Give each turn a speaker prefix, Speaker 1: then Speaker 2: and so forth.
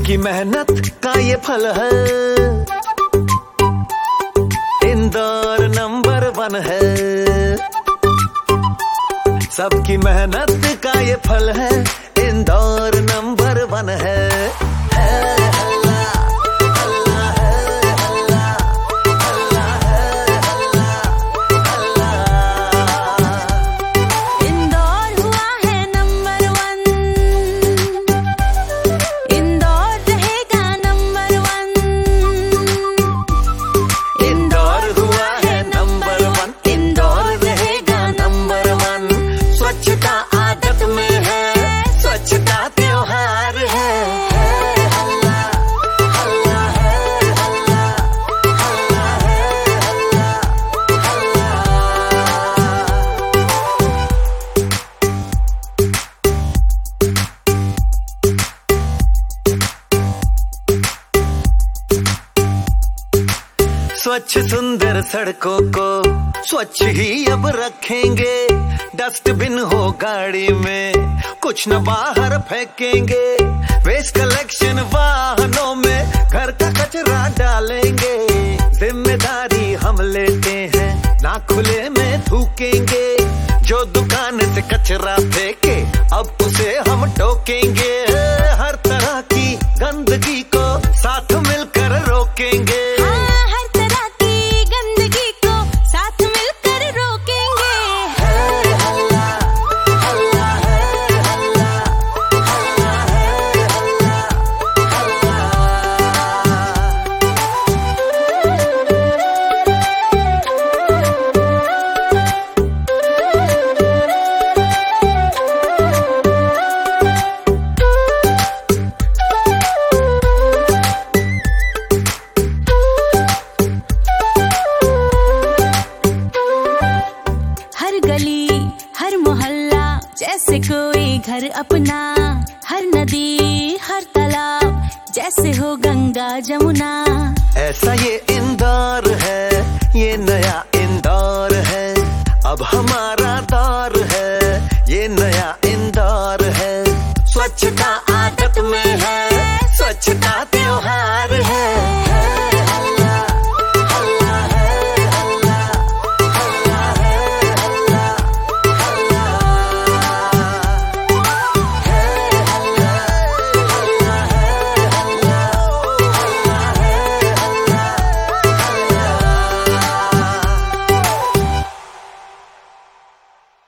Speaker 1: सबकी मेहनत का ये फल है, इंदौर नंबर 1 है। सबकी मेहनत का ये फल है, इंदौर नंबर 1 है। स्वच्छ सुंदर सड़कों को स्वच्छ ही अब रखेंगे, डस्टबिन हो गाड़ी में कुछ न बाहर फेंकेंगे, वेस्ट कलेक्शन वाहनों में घर का कचरा डालेंगे। जिम्मेदारी हम लेते हैं, ना खुले में थूकेंगे, जो दुकान से कचरा फेंके अब उसे हम टोकेंगे। हर तरह की गंदगी को साथ मिलकर रोकेंगे।
Speaker 2: हर मोहल्ला जैसे कोई घर अपना, हर नदी हर तालाब जैसे हो गंगा जमुना।
Speaker 1: ऐसा ये